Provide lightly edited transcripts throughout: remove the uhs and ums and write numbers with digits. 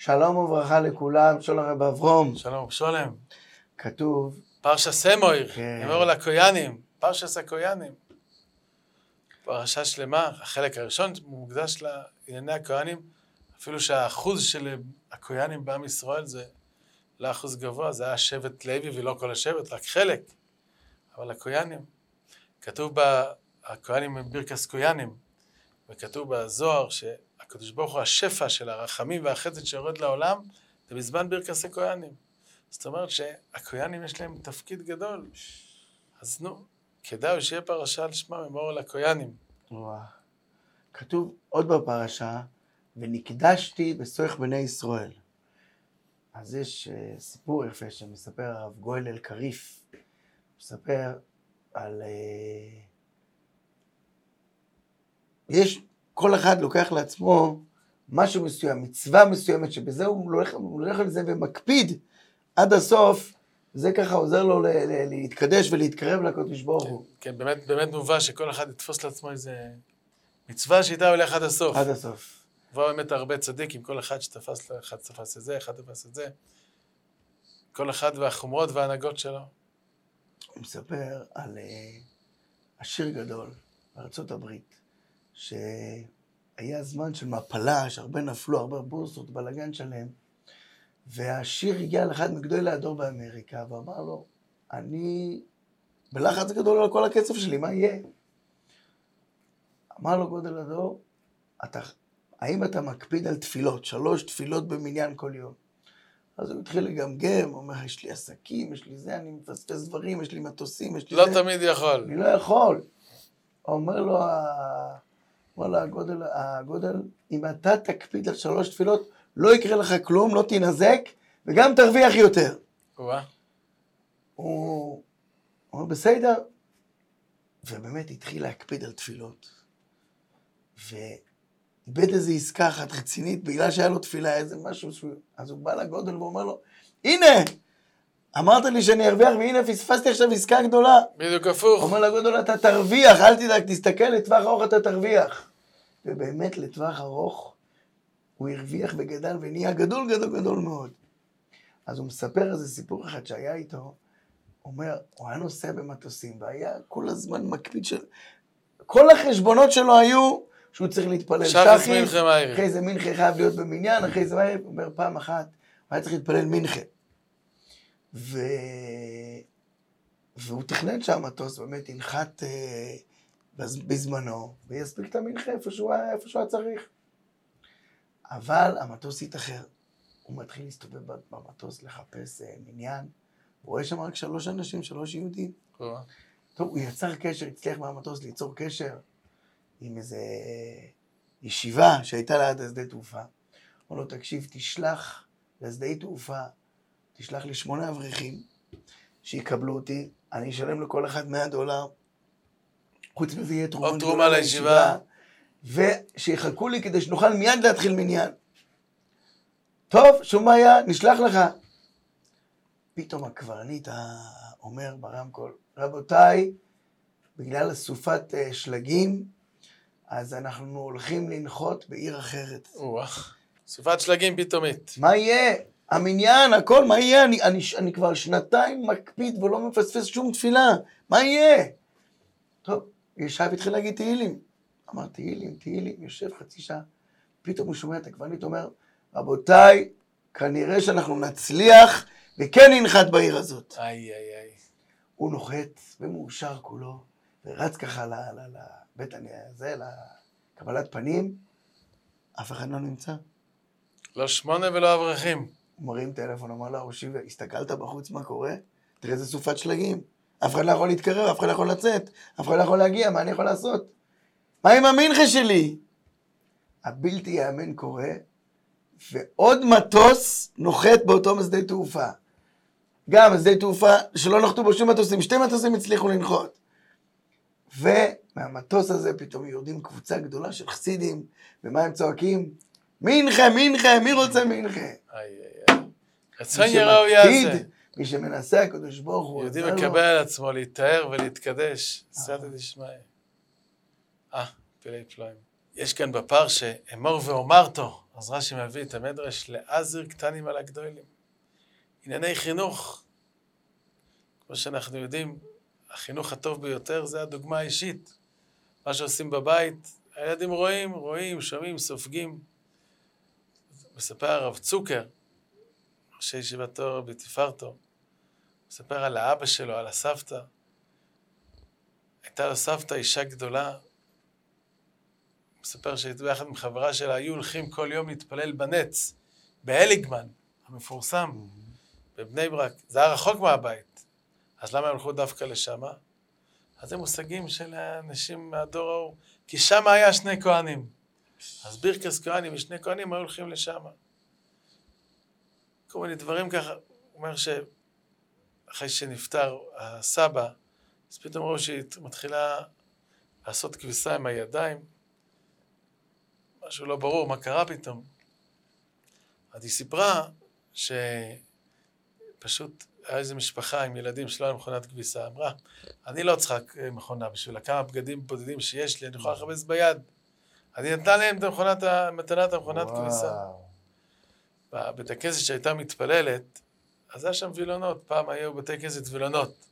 שלום וברכה לכולם, שלום רב אברום. שלום, שולם. כתוב... פרשה סמויר, כן. אמרו לקויאנים, פרשת הקויאנים. פרשה שלמה, החלק הראשון מוקדש לענייני הקויאנים, אפילו שהאחוז של הקויאנים בעם ישראל זה לא אחוז גבוה, זה היה שבט לוי ולא כל השבט, רק חלק. אבל הקויאנים, כתוב הקויאנים הם ברכס קויאנים, וכתוב בזוהר שהקדוש ברוך הוא השפע של הרחמים והחסד שיורד לעולם, זה בזמן ברכס הקויאנים. זאת אומרת שהקויאנים יש להם תפקיד גדול. אז נו, כדאי שיהיה פרשה על שמם, אמור לקויאנים. וואו. כתוב עוד בפרשה, ונקדשתי בסורך בני ישראל. אז יש סיפור יפה שמספר הרב גואל אלקריף. מספר על... כל אחד לוקח לעצמו משהו מסוים, מצווה מסוימת, שבזה הוא הולך על זה ומקפיד עד הסוף, זה ככה עוזר לו להתקדש ולהתקרב לקדוש ברוך הוא. כן, באמת מובא שכל אחד יתפוס לעצמו איזה מצווה שאיתה הולך עד הסוף. עד הסוף. ובאמת הרבה צדיקים, כל אחד שתפס לו, אחד תפס את זה, אחד תפס את זה. כל אחד והחומרות וההנהגות שלו. הוא מספר על עשיר גדול בארצות הברית, שהיה זמן של מפלה, שהרבה נפלו, הרבה בורסות, בלגן שלהם, והעשיר הגיע לאחד מגדולי הדור באמריקה, ואמר לו, אני בלחץ גדול על כל הכסף שלי, מה יהיה? אמר לו גודל הדור, האם אתה מקפיד על תפילות, 3 תפילות במניין כל יום? אז הוא התחיל לגמגם, הוא אומר, יש לי עסקים, יש לי זה, אני מפספס דברים, יש לי מטוסים, יש לי לא זה. תמיד יכול. אני לא יכול. אומר לו הגודל, אם אתה תקפיד על 3 תפילות, לא יקרה לך כלום, לא תנזק, וגם תרוויח יותר. הוא אומר, בסדר. ובאמת התחיל להקפיד על תפילות. ואיבד איזו עסקה אחת רצינית, בגלל שהיה לו תפילה, איזה משהו. אז הוא בא לגודל ואומר לו, הנה, אמרת לי שאני ארוויח, והנה פספסתי עכשיו עסקה גדולה. בדיוק הפוך. אומר לגודל, אתה תרוויח, אל תדאג, תסתכל, לטווח ארוך אתה תרוויח. ובאמת לטווח ארוך, הוא הרוויח וגדל ונהיה גדול מאוד. אז הוא מספר איזה סיפור אחד שהיה איתו, הוא אומר, הוא היה נוסע במטוסים, והיה כל הזמן מקפיד של... כל החשבונות שלו היו שהוא צריך להתפלל שחי, אחרי זה מנחה חייב להיות במניין, אחרי זה הוא אומר פעם אחת, הוא היה צריך להתפלל מנחה. והוא תכנן שהמטוס באמת ינחת בזמנו, ויספיק את המנחה איפה שהוא היה צריך. אבל המטוס יתאחר. הוא מתחיל להסתובב במטוס לחפש מניין, הוא רואה שם רק 3 אנשים, 3 יהודים. טוב, הוא יצר קשר, הצליח מהמטוס ליצור קשר עם איזו ישיבה שהייתה ליד השדה תעופה. הוא לו, תקשיב, תשלח לשדה תעופה, תשלח לי 8 אברכים שיקבלו אותי, אני אשלם לכל אחד $100, חוץ מזה יהיה תרומה לישיבה, ושיחכו לי כדי שנוכל מיד להתחיל מניין. טוב, שום בעיה, נשלח לך. פתאום הקברניט אומר ברמקול, רבותיי, בגלל הסופת שלגים, אז אנחנו הולכים לנחות בעיר אחרת. סופת שלגים פתאומית. מה יהיה? המניין, הכל, מה יהיה? אני כבר 2 מקפיד ולא מפספס שום תפילה. מה יהיה? טוב, ישב התחיל להגיד תהילים. אמר תהילים, יושב חצי שעה. פתאום הוא שומע את הקברניט, אומר, רבותיי, כנראה שאנחנו נצליח וכן ננחת בעיר הזאת. הוא נוחת ומאושר כולו, ורץ ככה לבית הזה, לקבלת פנים, אף אחד לא נמצא. לא 8 ולא אברכים. הוא מרים טלפון, אמר לה, ראשי, הסתכלת בחוץ מה קורה? תראה איזה סופת שלגים. אף אחד לא יכול להתקרב, אף אחד לא יכול לצאת, אף אחד לא יכול להגיע, מה אני יכול לעשות? מה עם המנחה שלי? הבלתי יאמן קורה, ועוד מטוס נוחת באותו משדה תעופה. גם משדה תעופה שלא נחתו בו שום מטוסים, 2 מטוסים הצליחו לנחות. ומהמטוס הזה פתאום יורדים קבוצה גדולה של חסידים, ומה הם צועקים? מנחה, מי רוצה מנחה? רצון יראו יעשה. מי שמנסה הקדוש ברוך הוא. יהודי מקבל על עצמו להתאר ולהתקדש. סייעתא דשמיא. פלאי פלאים. יש כאן בפרשה, אמור ואומרתו. אז רש"י מביא את המדרש לעזר קטנים על הגדולים. ענייני חינוך, כמו שאנחנו יודעים, החינוך הטוב ביותר זה הדוגמה האישית. מה שעושים בבית, הילדים רואים, שומעים, סופגים. מספר הרב צוקר, ראשי ישיבת תורה בתפארתו, מספר על האבא שלו, על הסבתא. הייתה לו סבתא אישה גדולה, מספר שהייתה ביחד עם חברה שלה, היו הולכים כל יום להתפלל בנץ, בהליגמן, המפורסם, בבני ברק. זה היה רחוק מהבית. אז למה הם הלכו דווקא לשם? אז זה מושגים של אנשים מהדור ההוא. כי שם היה שני כהנים. אז בירקס כהנים ושני כהנים היו הולכים לשם. כל מיני דברים ככה. הוא אומר שאחרי שנפטר הסבא, אז פתאום ראו שהיא מתחילה לעשות כביסה עם הידיים. משהו לא ברור, מה קרה פתאום. אז היא סיפרה שפשוט היה איזו משפחה עם ילדים שלא היה מכונת כביסה. אמרה, אני לא צריכה מכונה בשביל כמה בגדים בודדים שיש לי, אני יכולה לחפש ביד. אני נתנה להם את מתנת המכונת כביסה. בבית הכנסת שהייתה מתפללת, אז היה שם וילונות, פעם היו בתי כנסת וילונות.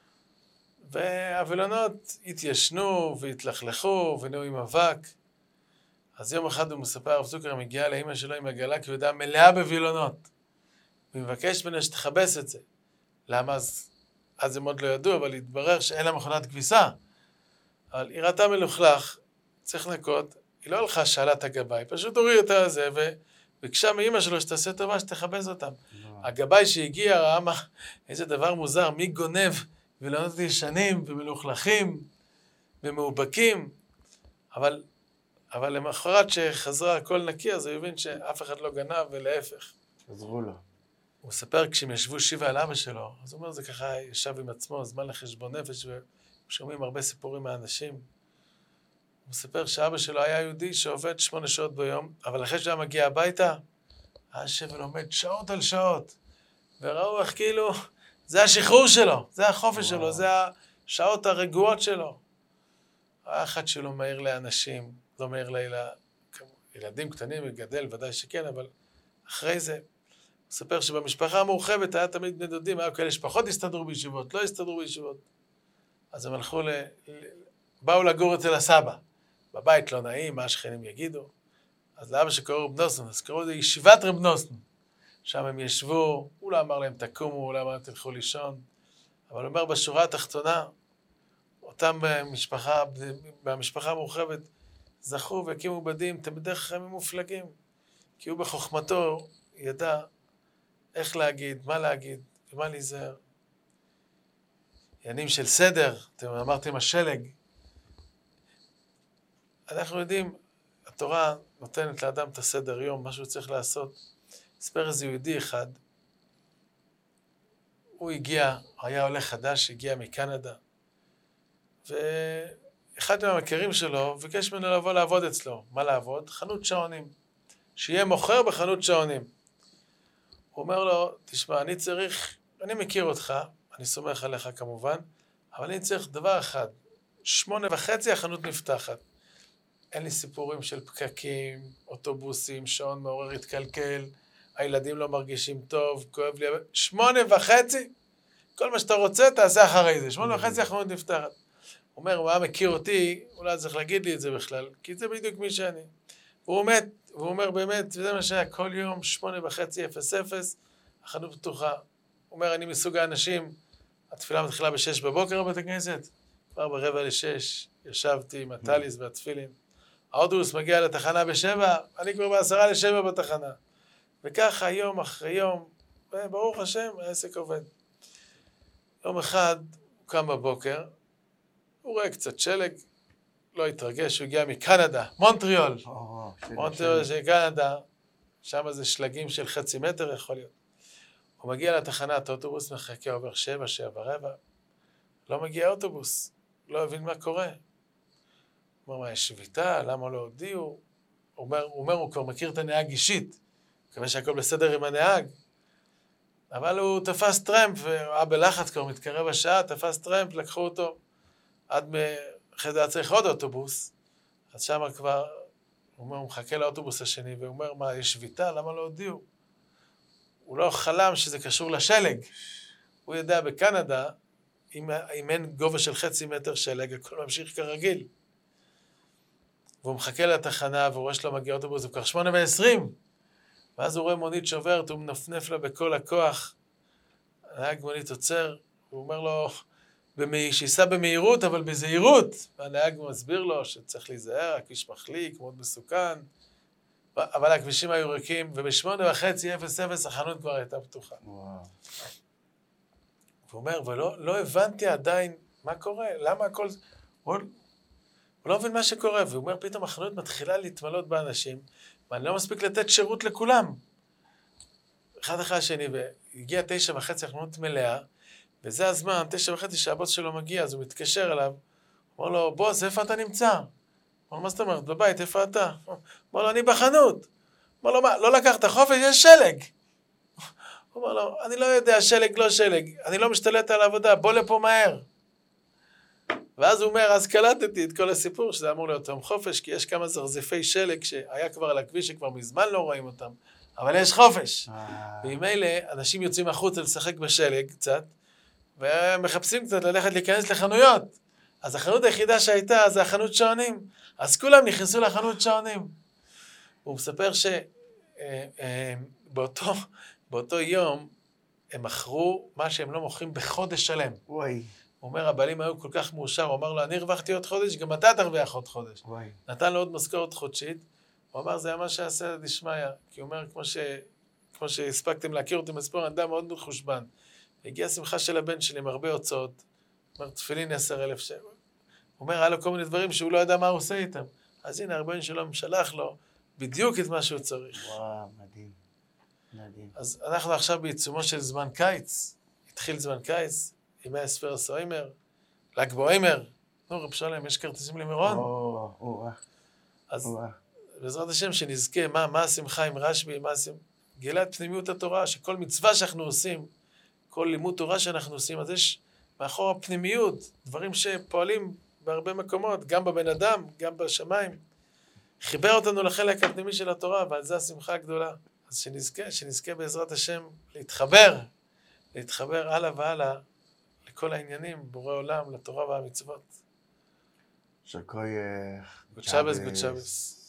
והוילונות התיישנו והתלכלכו ונהיו עם אבק. אז יום אחד הוא מספר, הרב צוקר מגיע לאמא שלו עם עגלה כבדה מלאה בווילונות. הוא מבקש ממנה שתכבס את זה. למה? אז הם עוד לא ידעו, אבל התברר שאין לה מכונת כביסה. אבל היא ראתה מלוכלך, צריך לנקות, היא לא הלכה שאלה את הגבאי, פשוט הוריד אותה לזה, וביקשה מאמא שלו שתעשה טובה שתכבס אותם. הגבאי שהגיע ראה איזה דבר מוזר, מי גונב וילונות ישנים ומלוכלכים ומאובקים, אבל למחרת שחזרה הכל נקי, אז הוא הבין שאף אחד לא גנב ולהפך. עזרו לו. הוא מספר כשהם ישבו שיבה על אבא שלו, אז הוא אומר, זה ככה ישב עם עצמו, זמן לחשבון נפש, ושומעים הרבה סיפורים מהאנשים. הוא מספר שאבא שלו היה יהודי שעובד 8 שעות ביום, אבל אחרי שהוא מגיע הביתה, היה יושב ולומד שעות על שעות. וראו איך כאילו, זה השחרור שלו, זה החופש שלו, זה השעות הרגועות שלו. היה אחד שלא מהיר לאנשים, לא מהיר לילדים קטנים וגדל, ודאי שכן, אבל אחרי זה, מספר שבמשפחה המורחבת היה תמיד בני דודים, היו כאלה שפחות הסתדרו בישיבות, לא הסתדרו בישיבות. אז הם הלכו, באו לגור אצל הסבא. בבית לא נעים, מה השכנים יגידו. אז לאבא שקראו רב נוסון, אז קראו לזה ישיבת רב נוסון. שם הם ישבו, הוא לא אמר להם תקומו, הוא לא אמר להם תלכו לישון. אבל הוא אומר בשורה התחתונה, אותם במשפחה המורחבת, זכו והקימו בדים, בדרך כלל הם מופלגים. כי הוא בחוכמתו ידע איך להגיד, מה להגיד, ומה להיזהר. עניינים של סדר, אתם אמרתם השלג. אנחנו יודעים, התורה נותנת לאדם את הסדר יום, מה שהוא צריך לעשות. ספר איזה יהודי אחד, הוא הגיע, היה עולה חדש, הגיע מקנדה, ואחד מהמכירים שלו ביקש ממנו לבוא לעבוד אצלו. מה לעבוד? חנות שעונים. שיהיה מוכר בחנות שעונים. הוא אומר לו, תשמע, אני מכיר אותך, אני סומך עליך כמובן, אבל אני צריך דבר אחד, 8:30 החנות נפתחת. אין לי סיפורים של פקקים, אוטובוסים, שעון מעורר התקלקל, הילדים לא מרגישים טוב, כואב לי, 8:30, כל מה שאתה רוצה תעשה אחרי זה, 8:30 החנות נפתחת. הוא אומר, הוא היה מכיר אותי, אולי צריך להגיד לי את זה בכלל, כי זה בדיוק מי שאני. והוא אומר באמת, וזה מה שהיה כל יום, 8:30, החנות פתוחה. הוא אומר, אני מסוג האנשים, התפילה מתחילה ב-6 בבוקר בבית הכנסת, כבר 5:45, ישבתי עם הטליס והתפילין. האוטובוס מגיע לתחנה ב-7, אני כבר ב6:50 בתחנה. וככה יום אחרי יום, וברוך השם, העסק עובד. יום אחד, הוא קם בבוקר, הוא רואה קצת שלג, לא התרגש, הוא הגיע מקנדה, מונטריאול. מונטריאול של קנדה, שם זה שלגים של 0.5 מטר יכול להיות. הוא מגיע לתחנת אוטובוס, מחכה עובר 7, 7:15, לא מגיע אוטובוס, לא הבין מה קורה. הוא אומר, מה, יש שביתה? למה לא הודיעו? הוא אומר, הוא כבר מכיר את הנהג אישית, מקווה שהכל בסדר עם הנהג, אבל הוא תפס טרמפ, והיה בלחץ כבר מתקרב השעה, תפס טרמפ, לקחו אותו, אחרי זה היה צריך עוד אוטובוס, אז שם כבר, הוא הוא אומר, הוא מחכה לאוטובוס השני, והוא אומר, מה, יש שביתה? למה לא הודיעו? הוא לא חלם שזה קשור לשלג. הוא יודע, בקנדה, אם אין גובה של 0.5 מטר שלג, הכל ממשיך כרגיל. והוא מחכה לתחנה, והוא רואה שלא מגיע אוטובוס, הוא כבר 8:20. ואז הוא רואה מונית שוברת, הוא מנפנף לה בכל הכוח. הנהג מונית עוצר, הוא אומר לו, שיסע במהירות, אבל בזהירות. והנהג מסביר לו שצריך להיזהר, הכביש מחליק, מאוד מסוכן. אבל הכבישים היו ריקים, וב-8:30 החנות כבר הייתה פתוחה. וואו. הוא אומר, ולא הבנתי עדיין מה קורה, למה הכל... הוא לא מבין מה שקורה, והוא אומר, פתאום החנות מתחילה להתמלות באנשים, ואני לא מספיק לתת שירות לכולם. אחד אחרי השני, והגיע 9:30, החנות מלאה, וזה הזמן, 9:30, שהבוס שלו מגיע, אז הוא מתקשר אליו, הוא אומר לו, בוס, איפה אתה נמצא? הוא אומר, מה זאת אומרת? בבית, איפה אתה? הוא אומר לו, אני בחנות. הוא אומר לו, מה, לא לקחת חופש, יש שלג. הוא אומר לו, אני לא יודע, שלג, לא שלג, אני לא משתלט על העבודה, בוא לפה מהר. ואז הוא אומר, אז קלטתי את כל הסיפור, שזה אמור להיות יום חופש, כי יש כמה זרזיפי שלג שהיה כבר על הכביש, שכבר מזמן לא רואים אותם, אבל יש חופש. ועם אלה, אנשים יוצאים החוצה לשחק בשלג קצת, ומחפשים קצת ללכת להיכנס לחנויות. אז החנות היחידה שהייתה, זה החנות שעונים. אז כולם נכנסו לחנות שעונים. הוא מספר שבאותו יום, הם מכרו מה שהם לא מוכרים בחודש שלם. וואי. הוא אומר, הבעלים היו כל כך מאושר, הוא אמר לו, אני הרווחתי עוד חודש, גם אתה תרוויח עוד חודש. וואי. נתן לו עוד משכורת חודשית, הוא אמר, זה היה מה שעשה דשמיא, כי הוא אומר, כמו שהספקתם להכיר אותי מספור, אדם מאוד מחושבן. הגיעה שמחה של הבן שלי עם הרבה הוצאות, הוא אומר, תפילין 10,000 שקל. הוא אומר, היה לו כל מיני דברים שהוא לא ידע מה הוא עושה איתם. אז הנה, הרבה שלום שלח לו בדיוק את מה שהוא צריך. וואו, מדהים. מדהים. אז אנחנו עכשיו בעיצומו של זמן קיץ, התחיל זמן קיץ, ימי הספירס אוימר, ל"ג בעומר. נו, רב שלום, יש כרטיסים למירון? אז בעזרת השם שנזכה, מה השמחה עם רשב"י, גילת פנימיות התורה, שכל מצווה שאנחנו עושים, כל לימוד תורה שאנחנו עושים, אז יש מאחור הפנימיות, דברים שפועלים בהרבה מקומות, גם בבן אדם, גם בשמיים. חיבר אותנו לחלק הפנימי של התורה, ועל זה השמחה הגדולה. אז שנזכה בעזרת השם להתחבר הלאה והלאה, לכל העניינים, בורא עולם, לתורה והמצוות. שכוי... גוד שבס.